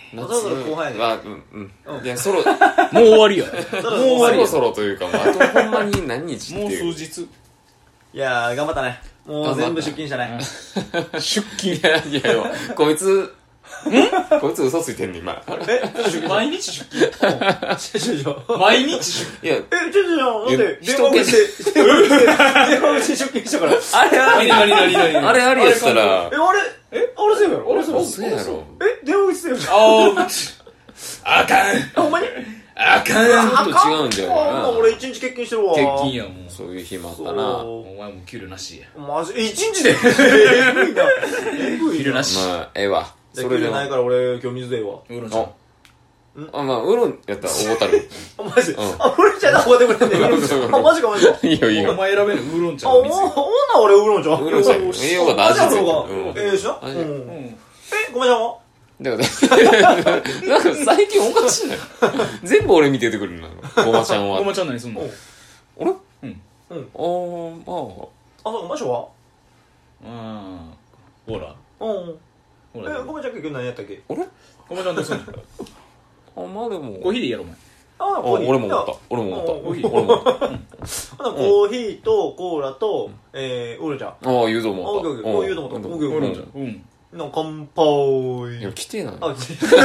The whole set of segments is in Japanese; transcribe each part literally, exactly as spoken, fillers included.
夏そろそろ後半やではうんうんいやそろもう終わりや。 終わりそろそろというかもうあとほんまに何日ってもういう数日。 いやー頑張ったね。もう全部出勤したね。 出勤。 いやいやいやこいつこいつ嘘ついてんねん今毎日出勤。 ちょちょちょ毎日出勤。 いやえ、ちょちょちょ、待って、 え電話口で、電話口で、電話口で出勤したから。 あれあり何何何何あれありやったらえ、あれえ、あれせよやろあれせよそうやろえ、電話口せよじゃん。 ああ、あかん。 ほんまにあかん。 ちょっと違うんだよなあんな俺一日欠勤してるわ。 欠勤やもう。 そういう日もあったなお前もう給料なしや。 マジ、え、一日でえぐいな。えぐいな。 給料なし。 まあええわそれでないから俺今日水でええわ。 ウーロンちゃん。 あまあウーロンやったら大ボタルあ、マジあ、俺じゃなくてくれんねん。あ、マジかマジか。 いいよいいよお前選べるウーロン茶あ、お、 の水。 おんな俺ウーロンちゃん。 ウーロン茶栄養が味ついてるあ、じゃあうんええしょうん。 味え、 うん。 ごめんなさだからなんか最近おかしいな全部俺見ててくるなごまちゃんはごまちゃん何すんの？ あれうん。 あーまあ、そう、マショはあー。ほら。 うん。 ほら。 え、ごめんちゃん結局何やったっけああれごまちゃんどうすんの？ あまあでもコーヒーでいいやろお前。 あ、 あコーヒー。 俺も思った俺も思ったうんコーヒー俺も思ったほなコーヒーとコーラと、えー、ウーロン茶。 ああ言うと思ったあオッケーオッケーこう言うと思ったんオッケーオッケーウーロン茶。うん。 の乾杯。 いや来てないあ、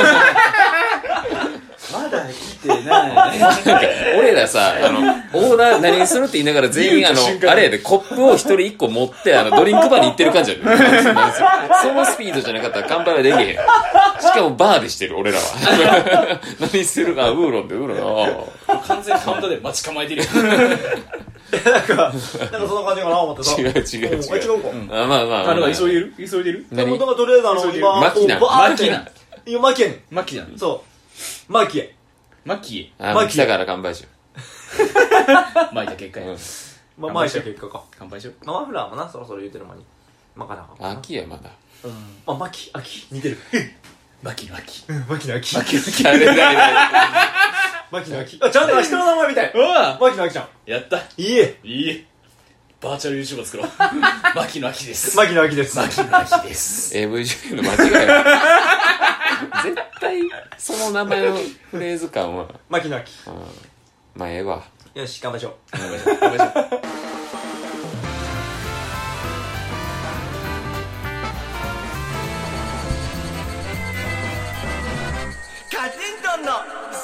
まだ来てない。 なんか俺らさあのオーダー何するって言いながら全員あの言うた瞬間あれやでコップを一人一個持ってあのドリンクバーに行ってる感じやでそのスピードじゃなかったら乾杯はできへんしかもバーでしてる俺らは何するかウーロンでウーロンあ完全にカウンターで待ち構えてるよ。 なんか、なんかそんな感じかな思ってさ。 違う違う違ううんあ、違うか。 あまあまあまああの、急いでる急いでる何なんかとりあえずあの、 急いでる今、 マキナこうバーってマキナいや、マキやねマキじゃんん。。そう。マキや。 マキエ。 あもう来たから乾杯しよ巻いた結果う、 やうん。 まあ、まあ、した結果か。 乾杯しよう。 まあマフラーもな、そろそろ言うてる間に。まかなあかんな。 秋やまだあ、マキ、秋、似てる。 マキマキ。 マキの秋。 マキマキ。 誰誰誰マキの秋。あ、ちゃんと人の名前みたい。 うわマキの秋ちゃん。 やった。 いいえ。 いいえ。バーチャル YouTuber 作ろう。マキの秋です。 マキの秋です。 マキの秋です。 エーブイ 女優の間違いや絶対その名前のフレーズ感はマキの秋。 うんまあええわよし、乾杯しよう。 乾杯しよう。乾杯しよう。 カチントンの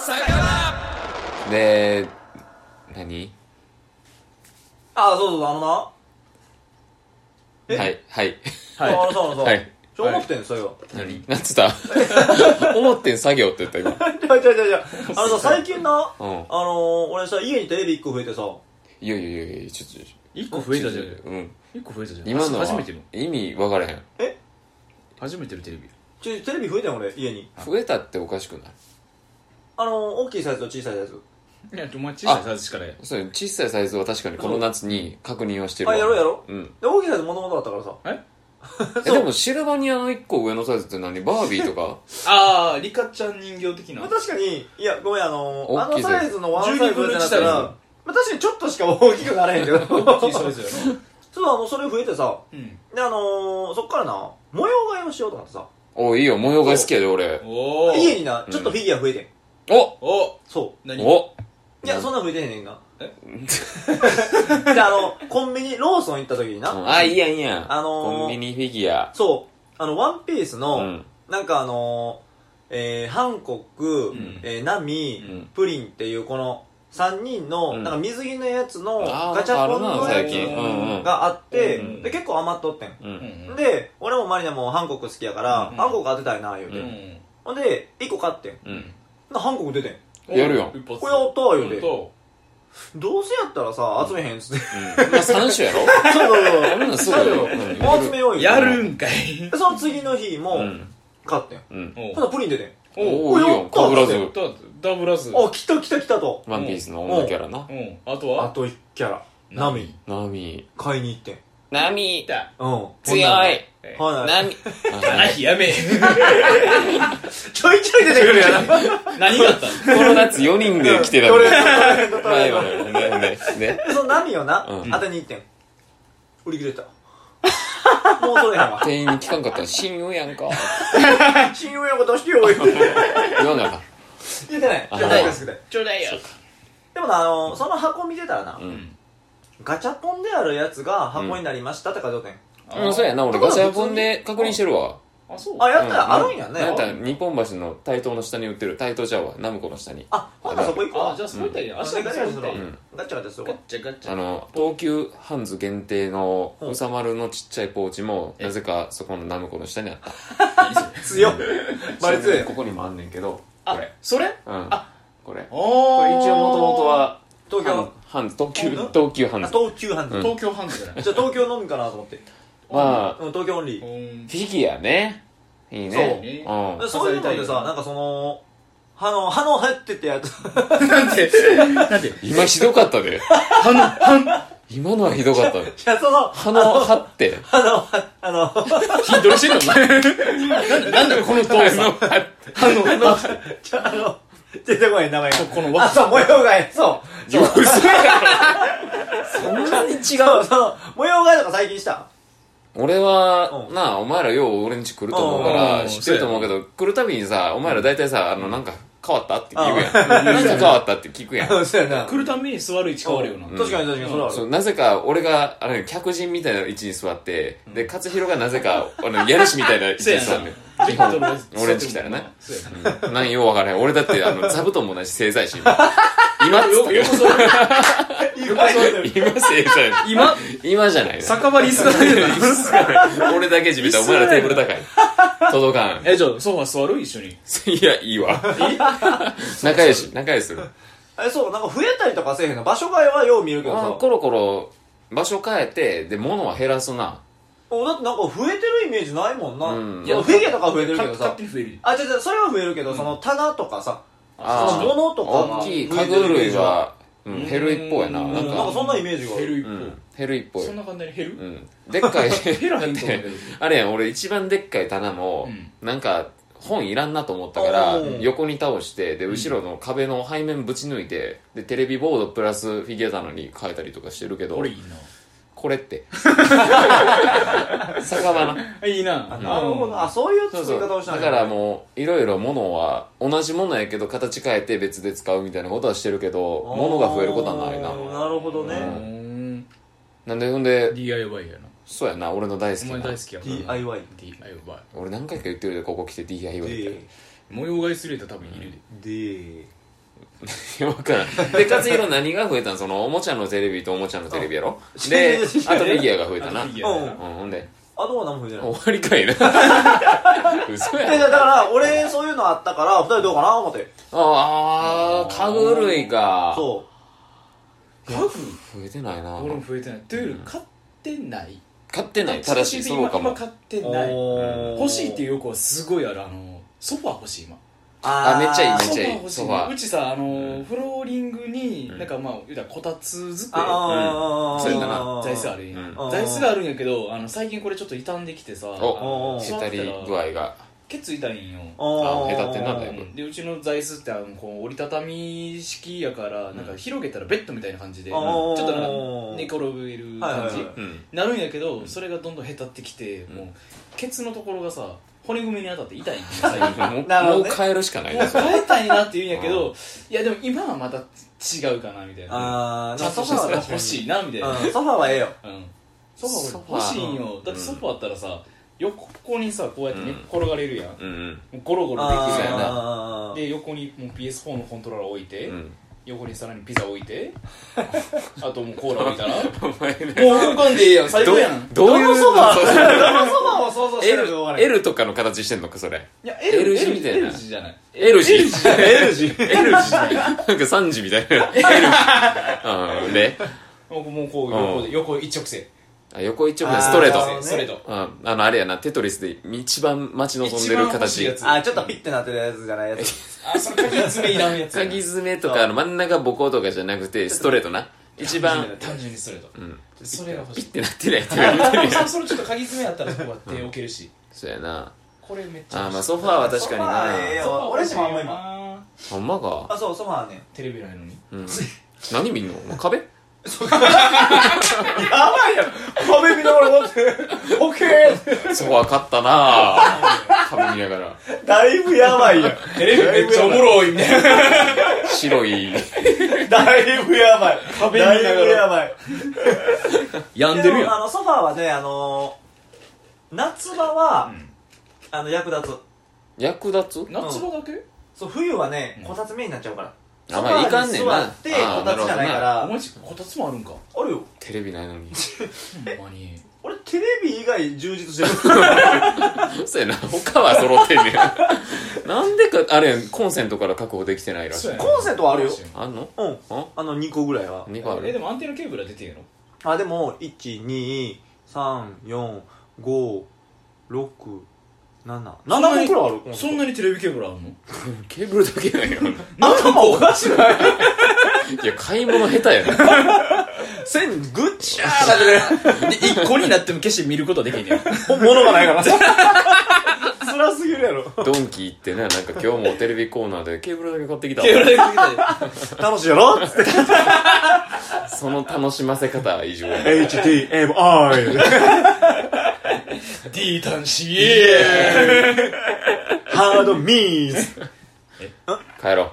で何あ、そうそうそう、あのな。えはいはいあのさ、あのさ。 はいちょ、思ってんそれが。 何なんつった思ってん作業って言った今じゃじゃじゃじゃあのさ、最近な、 うんあのー、俺さ、家にテレビいっこ増えてさ、 いやいやいやいやちょっと一個増えたじゃん。 うん一個増えたじゃん。 今のは初めての。 意味分からへん初めてのテレビ。 ちょ、テレビ増えたん俺、家に。 増えたっておかしくないあのー、大きいサイズと小さいサイズ。 いや、お前小さいサイズしかない。 そう小さいサイズは確かにこの夏に確認はしてるわあ、やろうやろうんで、大きいサイズもともとあったからさ。 ええでもシルバニアのいっこ上のサイズって何バービーとかあー、リカちゃん人形的なまあ。確かに、いや、ごめん、あのー、あの大きいサイズサイズのワンサイズってなったじゅうにぶんのいちサイズら、まあ確かにちょっとしか大きくなれへんけど。 大きいサイズやな。 そう、あの、それ増えてさ、 うん。 で、あのー、そっからな、模様替えをしようと思ってさ、 おいいよ模様替え好きやで俺おー。 家にな、ちょっとフィギュア増えてん。 おおそ何おう。いや、そんな増えてへんねんな。 えで、あの、コンビニ、ローソン行った時にな、 あいいやんいいやんあのーコンビニフィギュアそう、あの、ワンピースの、 うんなんかあのー、えー、ハンコック、 んえー、ナミ、 うんプリンっていうこのさんにんの、 うんなんか水着のやつのあーガチャポンなんのやかあるな最近うんうんつがあって、 うんで結構余っとってん。 ううんん。 で、俺もマリナもハンコック好きやから、 うんハンコック当てたいな、言うて。 うん。 ほんで、いっこ買ってん。 うんなハンコック出てん。 やるやん一発これやったわ、言うて。 とどうせやったらさ、集めへんっつって。 うんまあさん種やろそうそうそう。 あんなのすぐそうようんもう集めようよ。 やるんかい。 でその次の日もうん買ってん。 うんおほなプリン出てん。 おおいいよかぶらずダブらず。 あ、来た来た来たと。 ワンピースの女キャラなうん。あとはあといちキャラ。ナミ。 ナミ買いに行ってん。 ナミだ。 うん。 強いはい。 ナミあ、やめえ。 ちょいちょい出てくるやな。 何があったのこの夏よにんで来てたトレんだードトまあいいわレードトレーねねねドで、そのナミをなうん、 当てに行ってん。売り切れた。 もうそれやわ。 店員に聞かんかったら親友やんか親友のことしてよ、言って。 言わなあかん。 言ってない。 あちょうだいですけど。 ちょうだいよ。 でもな、あの、その箱見てたらな、 うんガチャポンであるやつが箱になりましたって書いておってん。 うん、そうやな、俺ガチャポンで確認してるわ。 あ、そう。 あ、やったらあるんやね。 なんやったら日本橋の台東の下に売ってる、台東ちゃうわ、ナムコの下に。 あ、ほんならそこ行くわ。 あ、じゃあそういったらいいね。明日ガチャガチャするわそういったらいいね。 ガチャガチャするガわ。 ッチャガッチャ。 あの、東急ハンズ限定のうんうさまるのちっちゃいポーチも、なぜかそこのナムコの下にあった。 強っ。バリ強い。 ここにもあんねんけど、こあれ。、 それうん。 あ、 これ。 おこれ一応もともとは、 東京、 ハンズ、東急、 うん東急ハンあズ。 東急ハンズ。 東京ハンズじゃない。 じゃあ東京のみかなと思って。 まあ、 うん、東京オンリー。 うんフィギュアね。いいそうね。うん。 でそういうのでさ、なんかその、歯の、歯の入ってたやつ。 なんでなんで今ひどかったで。 はん、はん、 今のはひどかった。 いや、その、 鼻を張って。 あの、あの、 筋トレしてんのお前。なんだ、なんだこの動作。 歯の、歯の、 ちょ、あの、出てこない名前が。あ、 このわそう、模様替え。そう。そう。 嘘やろ。そんなに違う。 そう、その、模様替えとか最近した俺は、 うんなあ、お前らよう俺んち来ると思うかうんら、 うん知ってると思うけど、来るたびにさ、お前ら大体さ、あの、なんか変わったって聞くやん。なんか変わったって聞くやん。 うん、そうやな。 来るたんびに座る位置変わるよな。 確かに確かに、それはある。 そうなぜか俺があれ客人みたいな位置に座って、で勝弘がなぜかあの家主みたいな位置に座るねん基本俺んち来たらな、 そうやな。 うん、なんよう分からへん。俺だってあの座布団もないし正座やし今今っつったけど今そうやる。 今正座やし今、 今じゃないな酒場に椅子がないのかな。 俺だけ地べたお前らテーブル高い届かんえ、じゃあソファー座る一緒に。 いやいいわ仲良し仲良しするえ、そう、なんか増えたりとかせえへんの。場所替えはよう見るけどさ。 あコロコロ場所変えてで物は減らすな。 おだってなんか増えてるイメージないもんな。 うんいや、フィギュアとか増えてるけどさ勝手。に増える。 あ、違う違う、それは増えるけど、その棚とかさ、 あその物とかが大きい家具類は、うん、 うん減る一方やな。 うん、 なか、 なんんかそんなイメージがある。 減る一うん、 方。 減る一方やそんな簡単に減るうん。でっかい、 減らへんと思うけどだってあれやん、俺一番でっかい棚も、 うんなんか、本いらんなと思ったからおー横に倒してで後ろの壁の背面ぶち抜いてでテレビボードプラスフィギュア棚に変えたりとかしてるけど俺いいこれって酒場なな。いいな。 あ、なるほど。あ、そういうそうそう作り方をしたんだからもういろいろ物は同じものやけど形変えて別で使うみたいなことはしてるけど物が増えることはないな。 なるほどうね。 ん。 なんでほんでディーアイワイ やな。 そうやな俺の大好きなお前大好きやからなディーアイワイ。 ディーアイワイ。 俺何回か言ってるでここ来て ディーアイワイ ってで、 模様替えするやったら多分いるで。 で、 いや、わからん。で、勝弘何が増えたんその、おもちゃのテレビとおもちゃのテレビやろうんで、 違う違う違うあとフィギュアが増えたな。うん、 あとフィギュアうん。 ほんで、 あとは何も増えてない。 終わりかいな。嘘で、 やだから、俺、そういうのあったから、二人どうかな思って。 あー、家具類か。 そ家具増えてないな。 俺も増えてない。というより買ってない。 買ってない。ただし、そうかも。 今買ってう。 ない。 おー欲しいっていう欲はすごいある。あの、ソファー欲しい今。 あめっちゃいいめっソフちゃいいァー欲しいソファーうちさあのーうんフローリングにうんなんかまあ言うたらこたつ机あー、 そうやったな座椅子あるやんうん座椅子があるんやけどあの最近これちょっと傷んできてさおお座ったへたり具ら合が。 ケツ痛いんよあへたってんなだいぶでうちの座椅子ってあのこう折りたたみ式やからなんか広げたらベッドみたいな感じでちあょーっとなんか寝転べる感じはいはいはいうん。 なるんやけどそれがどんどんへたってきてもうケツのところがさ骨組みに当たって痛いんよ最近もうなるほどねもう変えるしかないもうな、それ。 変えたいなって言うんやけど、いやでも今はまた違うかなみたいな。 あー、 ちゃんとしたソファー欲しいなみたいな。 うん、ソファーはええよ。 うん。ソファー俺欲しいんよ。だってソファーあったらさ、横にさ、こうやって寝っ転がれるやん。もうんうん。 うゴロゴロできるやん。 あーで、横にもう ピーエスフォー のコントローラー置いて、 うん。 横にさらにピザ置いて、あともうコーラ置いたら、もうお前ね動かんでええやん。最高やん。 どういうどのソファーそうどのソファーを想像してる L, かわからん L とかの形してんのかそれ。 いや、 L 字みたいな L 字じゃない。 L 字 L 字。 L 字 L 字なんかさんじみたいな L 字うんでもうもうこう横で、横一直線。 あ横一直線あーストレートなるほどねストレート。 うんあのあれやなテトリスで一番待ち望んでる一番欲しい形やつあー、ちょっとピッてなってるやつじゃないやつ。 あ、それ鍵爪いらんやつ。 鍵爪とかあの真ん中ボコとかじゃなくてストレートな一番単純にストレート。 うんそれが欲しい。 ピッてなってるやつが言ってるやんそそれちょっと鍵爪やったらそこは手置けるし。 そうやなこれめっちゃあーまあ欲しい。 ソファーは確かにソファーええなよ俺んちもあんま今今。 ほんまかあ、そう、ソファーね。 テレビないのに。 うん何見んの壁やばいやろ壁見ながらこうやって、オッケー怖かったなぁ壁見ながらだいぶやばいやん。 テレビめっちゃおもろいみたいな。 白いだいぶやばい。 壁見ながらだいぶやばい。 病んでるやん。 でもあのソファーはね、あのー、夏場は、 うんあの役立つ。 役立つ夏場だけそう、冬はね、 うんこたつ目になっちゃうから。 あまあいかんねんなソファーに座ってあーこたつじゃないかおら。 前ちこたつもあるんか。 あるよ。 テレビないのにほんまに。 俺テレビ以外充実してる。 そうやな他は揃ってんねんなんでかあれコンセントから確保できてないらしいそうやなコンセントはあるよ。 あんのうん。 ああのにこぐらいは。 にこあるえ、でもアンテナケーブルは出てんやろ。 あ、でも、いち、に、さん、よん、ご、ろく、なな。ななこくらいある。 そんなにテレビケーブルあるの？ ケーブルだけなんよなんかもおかしない。 いや買い物下手やな線ぐっちゃーなってね。 で、一個になっても決して見ることはできんねん。 物がないから。辛すぎるやろ。 ドンキ行ってななんか今日もテレビコーナーでケーブルだけ買ってきたわケーブルだけ見た楽しいやろつって。 その楽しませ方は異常やエイチディーエムアイで D 端子イエーイハードミーズ。 帰ろう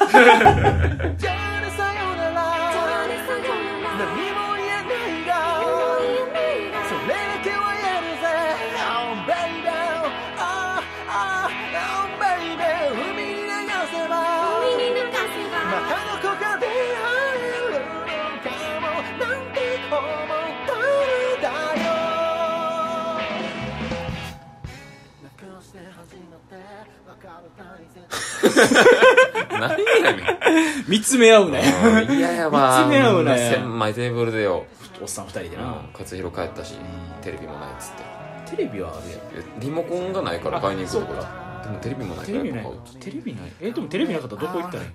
何やねん見つめ合うね。 いややば見つめ合うね千枚テーブルでよおっさん二人でな。 うん勝弘帰ったしテレビもないっつってテレビはあるやん。 いやリモコンがないから買いに行くとこあだでもテレビもないテレビないから買う。 テレビない。え、でもテレビなかったらどこ行ったらいい？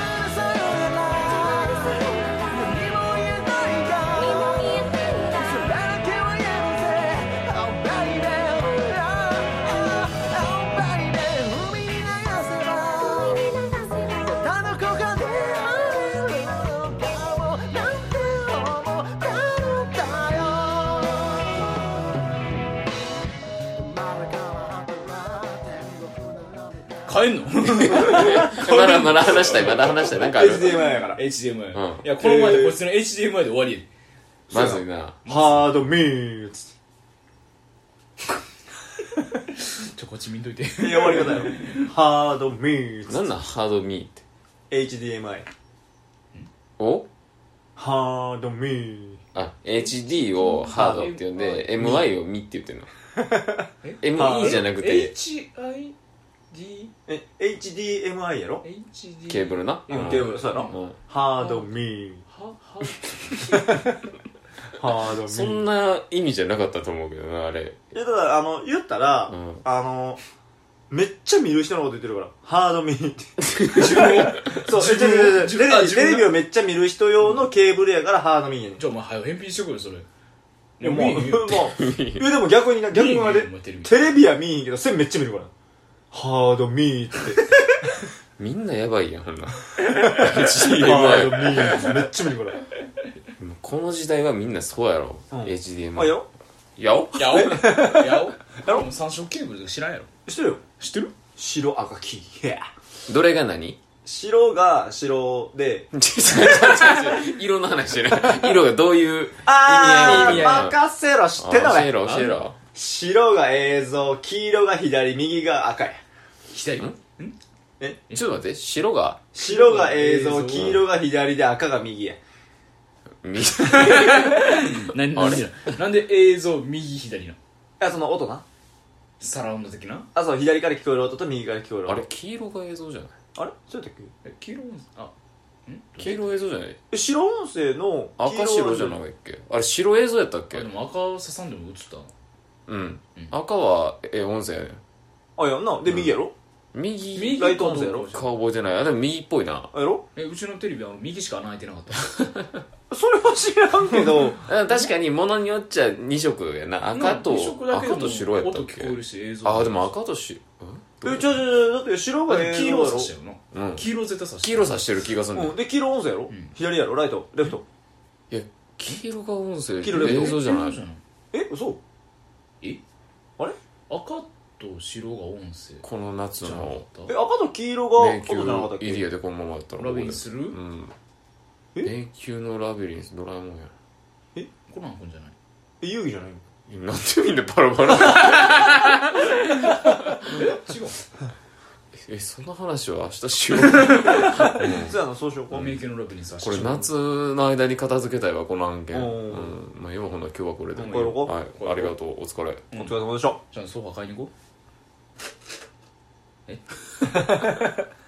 買えんの？ まだまだ話したいまだ話したいなんかあるエイチディーエムアイ やから。 エイチディーエムアイ。 うんいや、この前でこいつの エイチディーエムアイ で終わりやで。 まずいなハードミーズ。 ちょ、こっち見んといて。 いや、終わり方よ。ハードミーズ。 なんなんハードミーってエイチディーエムアイ。 おハードミー。 あ エイチディー をハードって呼んで エムアイ をミって言ってんの エムイー じゃなくてエイチアイディーえ、エイチディーエムアイ やろ？ エイチディーケーブルなうんケーブルそうやろうんハードミー。 ははハードミー。 そんな意味じゃなかったと思うけどなあれいや、だから、あの、言ったら、 うんあの、めっちゃ見る人のこと言ってるから。ハードミーって。自分を。そう、 自分をえ違う違う違う自分テレビ、 あ自分がテレビをめっちゃ見る人用のケーブルやからハードミーやねん。 じゃあお前早く返品してくれそれ。 いや、もう、もう、 見えへんよいや、でも逆にな、逆にあれ見えへんよテレビテレビは見えへんけど、線めっちゃ見るから。ハードミーって。 みんなやばいやんほんなハードミーってめっちゃ見るから。 この時代はみんなそうやろ、 うんエイチディーエムあ、よやおやおやおやろでも三色ケーブルとか知らんやろ。 知ってるよ。 知ってる？ 白、赤、黄。いや。 どれが何白が白で、 色の話じゃない色がどういう意味あー、 合いなの任せろ、知ってんのね。 教えろ教えろ白が映像、黄色が左、右が赤や。 左。 んえちょっと待って白が白が映像、 映像黄色が左で赤が右や。 みななんでなんで映像右左な？ あ、その音な。 サラウンド的な？ あ、そう、左から聞こえる音と右から聞こえる音。 あれ黄色が映像じゃないあれそうやったっけえ、黄色あ黄色映像じゃないえ白音声の赤白じゃないっけあれ白映像やったっけあでも赤刺さんでも映った。 うん、 うん赤はえ音声やねんあ、やんな。で、右やろ右右ライト音声やろかどうか顔覚えてないあでも右っぽいなあ、やろえ、うちのテレビは右しか穴開いてなかった。 それは知らんけど、 あ確かに物によっちゃに色やな赤と二色だけでも赤と白やったっ音聞こえけるし映像。 あでも赤と白え、ちょちょちょ、だって白が映像黄やろ色刺したよな。 うん黄色絶対刺した。 黄色さしてる気がするんだようん。で、黄色音声やろん左やろライトレフト。 いや黄色が音声黄色レフト映像じゃない映像じゃない。 え、嘘えあれ赤と白が音声この夏じゃなかっのえ赤と黄色が迷音じゃなかったっけ？ 宮エリアでこのままだったらたラビリンスする、 うんえ迷宮のラビリンスドラえもんやコナン君じゃないえ遊戯じゃないの？ なんでみんなバラバラ違うえそんな話は明日しよう、うんそうやなそうしようか。 迷宮のラビリンスこれ夏の間に片付けたいわこの案件、 おうーん、まあ今ほんなら今日はこれでうん帰ろうか。 はいありがとうお疲れうんお疲れ様でした。 じゃあソファ買いに行こうえ